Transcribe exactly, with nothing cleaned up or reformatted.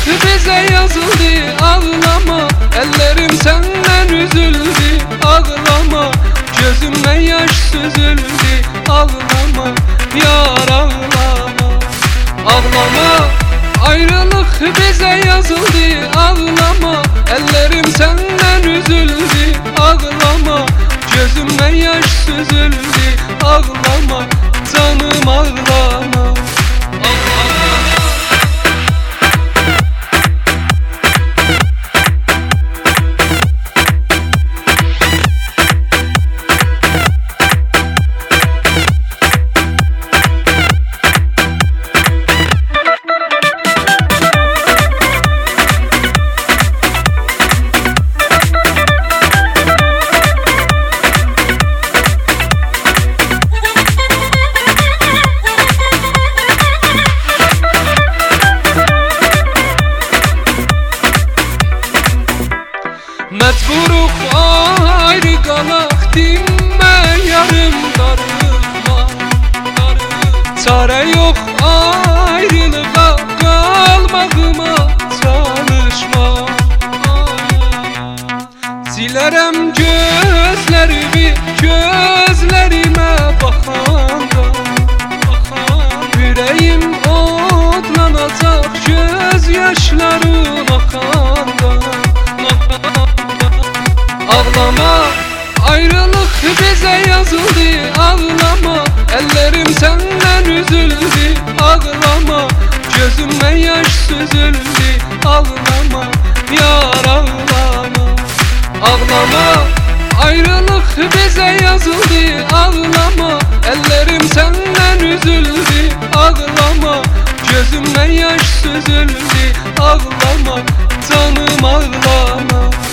bize yazıldı, ağlama. Ellerim senden üzüldü, ağlama. Gözümden yaş süzüldü, ağlama. Yar ağlama, ağlama. Ayrılık bize yazıldı, ağlama. Ellerim senden üzüldü, ağlama. Gözümden yaş süzüldü, ağlama. Canım ağlama. Mecburuk ayrı qalaq, dinmə yarım darıqma. Çare yox ayrılığa, qalmağıma çalışma. Silərəm gözlərimi, gözlərimə baxanda. Ürəyim odlanacaq, göz yaşların axanda. Ağlama, ayrılık bize yazıldı, ağlama. Ellerim senden üzüldü, ağlama. Gözümden yaş süzüldü, ağlama. Yar ağlama, ağlama. Ayrılık bize yazıldı, ağlama. Ellerim senden üzüldü, ağlama. Gözümden yaş süzüldü, ağlama. Canım ağlama.